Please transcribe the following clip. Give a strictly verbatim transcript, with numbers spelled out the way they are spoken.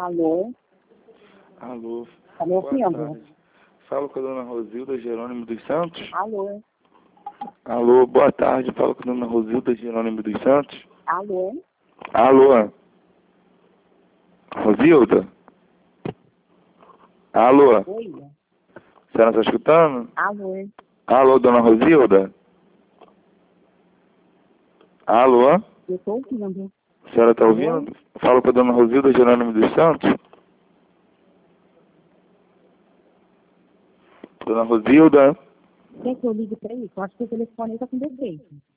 Alô? Alô. Tá me Boa ouvindo? tarde. Falo com a dona Rosilda Jerônimo dos Santos. Alô? Alô, boa tarde. Falo com a dona Rosilda Jerônimo dos Santos. Alô? Alô. Rosilda? Alô. Oi? A senhora está escutando? Alô? Alô, dona Rosilda? Alô? Eu tô ouvindo. A senhora está Alô? ouvindo? Falo com a dona Rosilda Jerônimo dos Santos. Dona Rosilda? Quer que eu ligue pra isso? Eu acho que o telefone tá com defeito.